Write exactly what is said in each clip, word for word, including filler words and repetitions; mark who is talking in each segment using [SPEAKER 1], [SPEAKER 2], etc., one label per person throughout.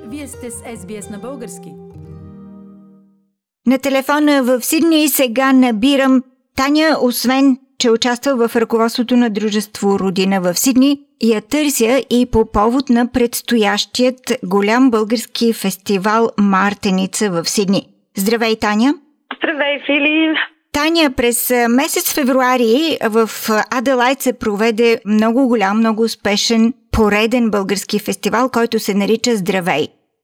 [SPEAKER 1] Вие сте с Ес Би Ес на български.
[SPEAKER 2] На телефона в Сидни сега набирам Таня, освен че участва в ръководството на дружество Родина в Сидни, я търся и по повод на предстоящият голям български фестивал Мартеница в Сидни. Здравей, Таня!
[SPEAKER 3] Здравей, Фили!
[SPEAKER 2] Таня, през месец февруари в Аделайд се проведе много голям, много успешен пореден български фестивал, който се нарича Здравей.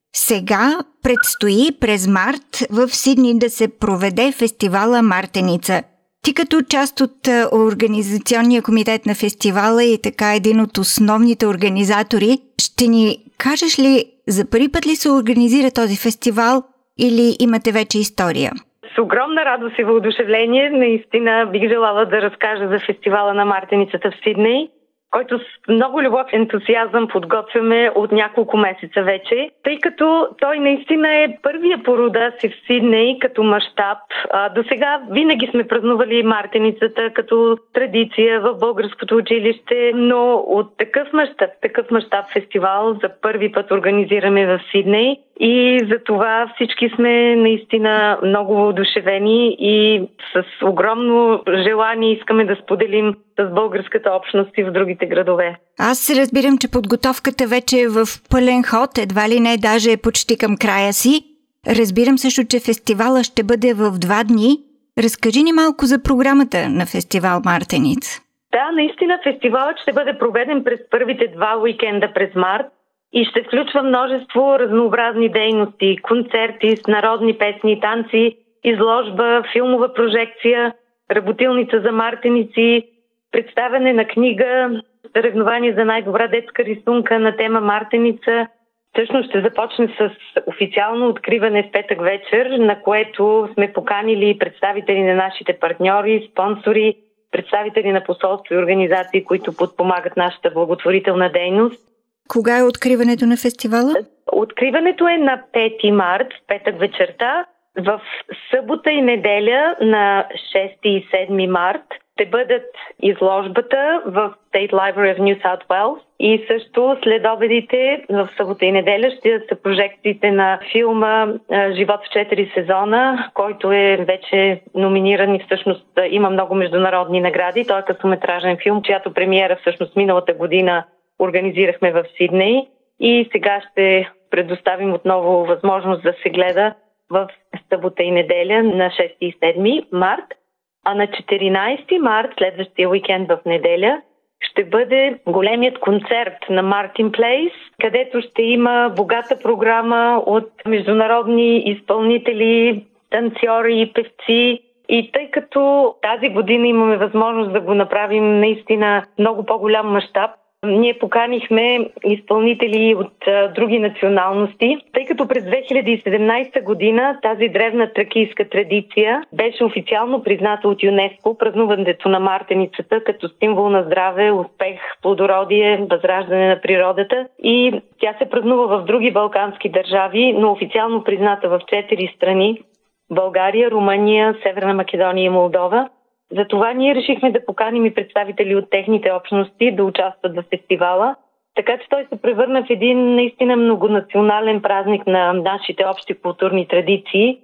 [SPEAKER 2] Сега предстои през март в Сидни да се проведе фестивала Мартеница. Ти като част от организационния комитет на фестивала и така един от основните организатори, ще ни кажеш ли за първи път ли се организира този фестивал или имате вече история?
[SPEAKER 3] С огромна радост и въодушевление наистина бих желала да разкажа за фестивала на Мартеницата в Сидней, който с много любов и ентусиазъм подготвяме от няколко месеца вече, тъй като той наистина е първия по рода си в Сидней като мащаб. До сега винаги сме празнували Мартеницата като традиция в българското училище, но от такъв мащаб, такъв мащаб фестивал за първи път организираме в Сидней и за това всички сме наистина много въодушевени и с огромно желание искаме да споделим с българската общност и в другите градове.
[SPEAKER 2] Аз разбирам, че подготовката вече е в пълен ход, едва ли не даже е почти към края си. Разбирам също, че фестивала ще бъде в два дни. Разкажи ни малко за програмата на фестивал Мартеница.
[SPEAKER 3] Да, наистина фестивалът ще бъде проведен през първите два уикенда през март и ще включва множество разнообразни дейности, концерти с народни песни и танци, изложба, филмова прожекция, работилница за мартеници, представяне на книга, съревнование за най-добра детска рисунка на тема Мартеница. Всъщност ще започне с официално откриване в петък вечер, на което сме поканили представители на нашите партньори, спонсори, представители на посолство и организации, които подпомагат нашата благотворителна дейност.
[SPEAKER 2] Кога е откриването на фестивала?
[SPEAKER 3] Откриването е на пети март, в петък вечерта. В събота и неделя на шести и седми март ще бъдат изложбата в State Library of New South Wales и също след обедите в събота и неделя ще са прожекциите на филма "Живот в четири сезона", който е вече номиниран и всъщност има много международни награди. Той е късометражен филм, чиято премиера всъщност миналата година организирахме в Сидней и сега ще предоставим отново възможност да се гледа в събота и неделя на шести и седми март. А на четиринайсети март, следващия уикенд в неделя, ще бъде големият концерт на Мартин Плейс, където ще има богата програма от международни изпълнители, танцори и певци. И тъй като тази година имаме възможност да го направим наистина много по-голям мащаб, ние поканихме изпълнители от а, други националности, тъй като през две хиляди и седемнайсета година тази древна тракийска традиция беше официално призната от ЮНЕСКО, празнуването на Мартеницата като символ на здраве, успех, плодородие, възраждане на природата, и тя се празнува в други балкански държави, но официално призната в четири страни – България, Румъния, Северна Македония и Молдова. Затова ние решихме да поканим и представители от техните общности да участват в фестивала, така че той се превърна в един наистина многонационален празник на нашите общи културни традиции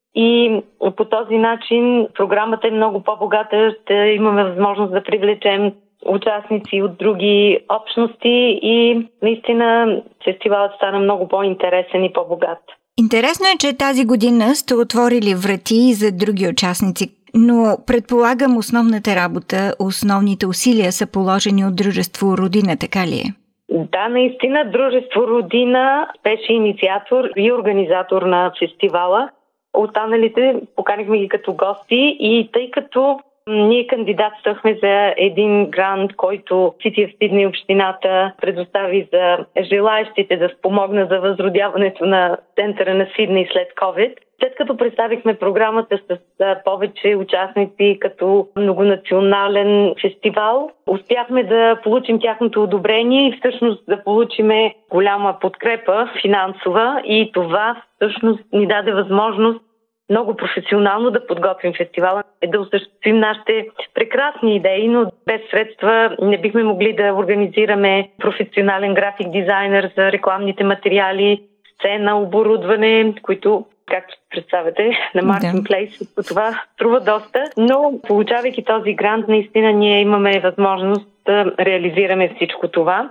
[SPEAKER 3] и по този начин програмата е много по-богата, ще имаме възможност да привлечем участници от други общности и наистина фестивалът стана много по-интересен и по-богат.
[SPEAKER 2] Интересно е, че тази година сте отворили врати за други участници. Но предполагам основната работа, основните усилия са положени от дружество Родина, така ли е?
[SPEAKER 3] Да, наистина дружество Родина беше инициатор и организатор на фестивала. Останалите поканихме ги като гости и тъй като ние кандидатствахме за един грант, който City of Sydney общината предостави за желаещите да спомогна за възродяването на центъра на Сидней след COVID. След като представихме програмата с повече участници като многонационален фестивал, успяхме да получим тяхното одобрение и всъщност да получиме голяма подкрепа финансова, и това всъщност ни даде възможност много професионално да подготвим фестивала, да осъществим нашите прекрасни идеи, но без средства не бихме могли да организираме професионален график дизайнер за рекламните материали, сцена, оборудване, които, както представяте, на Мартин
[SPEAKER 2] Да.
[SPEAKER 3] Плейс, това струва доста, но получавайки този грант, наистина ние имаме възможност да реализираме всичко това.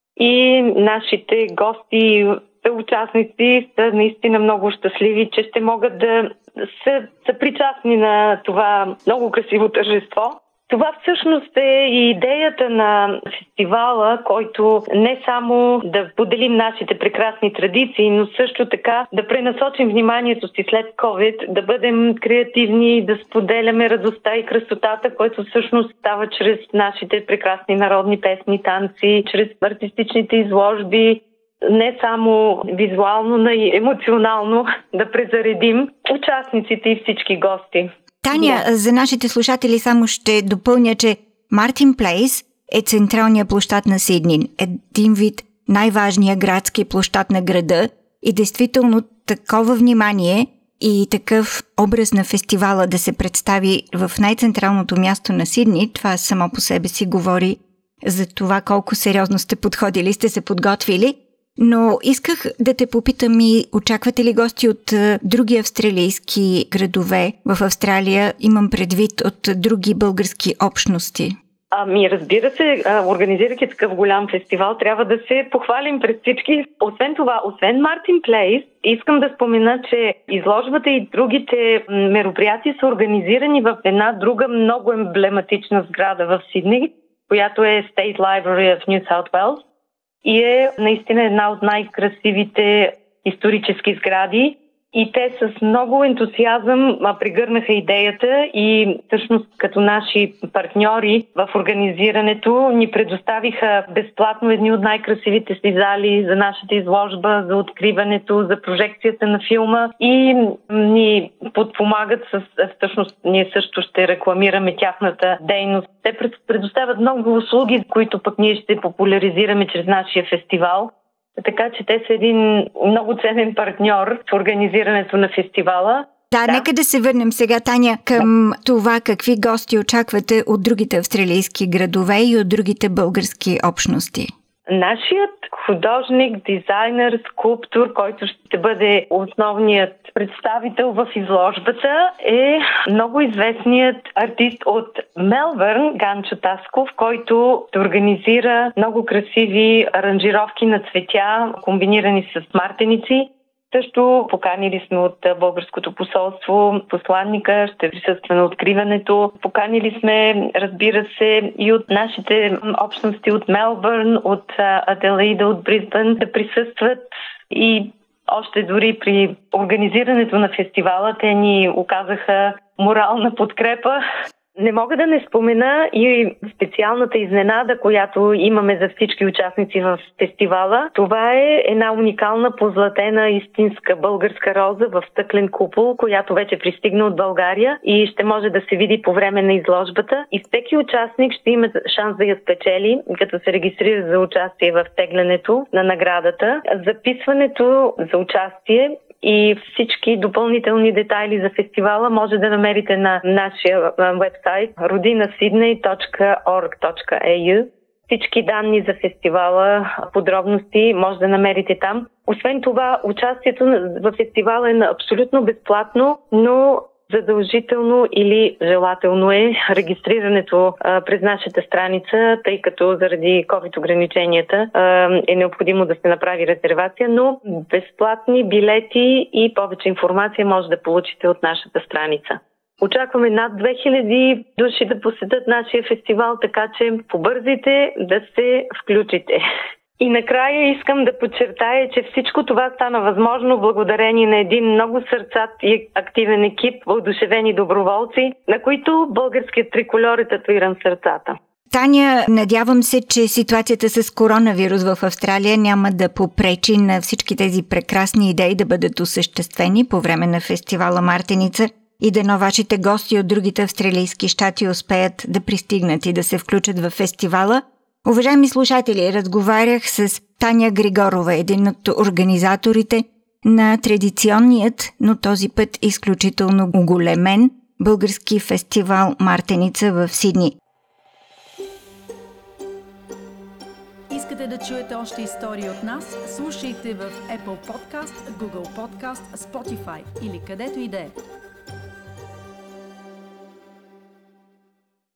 [SPEAKER 3] И нашите гости, участници са наистина много щастливи, че ще могат да са, са причастни на това много красиво тържество. Това всъщност е и идеята на фестивала, който не само да поделим нашите прекрасни традиции, но също така да пренасочим вниманието си след COVID, да бъдем креативни, да споделяме радостта и красотата, което всъщност става чрез нашите прекрасни народни песни, танци, чрез артистичните изложби, не само визуално, но и емоционално да презаредим участниците и всички гости.
[SPEAKER 2] Таня, да. За нашите слушатели само ще допълня, че Мартин Плейс е централния площад на Сидни. Един вид най-важния градски площад на града и действително такова внимание и такъв образ на фестивала да се представи в най-централното място на Сидни, това само по себе си говори за това колко сериозно сте подходили, сте се подготвили. Но исках да те попитам и очаквате ли гости от а, други австралийски градове в Австралия, имам предвид от други български общности?
[SPEAKER 3] Ами, разбира се, организирайки такъв голям фестивал, трябва да се похвалим пред всички. Освен това, освен Мартин Плейс, искам да спомена, че изложбата и другите мероприятия са организирани в една друга много емблематична сграда в Сидни, която е State Library of New South Wales. И е наистина една от най-красивите исторически сгради. И те с много ентусиазъм прегърнаха идеята и всъщност като наши партньори в организирането ни предоставиха безплатно едни от най-красивите си зали за нашата изложба, за откриването, за прожекцията на филма и ни подпомагат с... Всъщност ние също ще рекламираме тяхната дейност. Те предоставят много услуги, които пък ние ще популяризираме чрез нашия фестивал. Така че те са един много ценен партньор в организирането на фестивала.
[SPEAKER 2] Да, да, нека да се върнем сега, Таня, към това какви гости очаквате от другите австралийски градове и от другите български общности.
[SPEAKER 3] Нашият художник, дизайнер, скулптор, който ще бъде основният представител в изложбата, е много известният артист от Мелбърн, Ганчо Тасков, който организира много красиви аранжировки на цветя, комбинирани с мартеници. Също поканили сме от българското посолство посланника, ще присъства на откриването. Поканили сме, разбира се, и от нашите общности от Мелбърн, от Аделаида, от Бризбън да присъстват и още дори при организирането на фестивала те ни оказаха морална подкрепа. Не мога да не спомена и специалната изненада, която имаме за всички участници в фестивала. Това е една уникална позлатена истинска българска роза в стъклен купол, която вече пристигна от България и ще може да се види по време на изложбата. И всеки участник ще има шанс да я спечели, като се регистрира за участие в теглянето на наградата. Записването за участие и всички допълнителни детайли за фестивала може да намерите на нашия вебсайт родина сидней точка орг точка ей ю. Всички данни за фестивала, подробности може да намерите там. Освен това, участието в фестивала е абсолютно безплатно, но задължително или желателно е регистрирането а, през нашата страница, тъй като заради ковид ограниченията а, е необходимо да се направи резервация, но безплатни билети и повече информация може да получите от нашата страница. Очакваме над две хиляди души да посетят нашия фестивал, така че побързайте да се включите. И накрая искам да подчертая, че всичко това стана възможно благодарение на един много сърцат и активен екип, въодушевени доброволци, на които българският трикольор е татуиран в сърцата.
[SPEAKER 2] Таня, надявам се, че ситуацията с коронавирус в Австралия няма да попречи на всички тези прекрасни идеи да бъдат осъществени по време на фестивала Мартеница и дано вашите гости от другите австралийски щати успеят да пристигнат и да се включат в фестивала. Уважаеми слушатели, разговарях с Таня Григорова, един от организаторите на традиционният, но този път изключително оголемен български фестивал Мартеница в Сидни.
[SPEAKER 1] искате да чуете още истории от нас, слушайте в Apple Podcast, Google Podcast, Spotify или където и да е.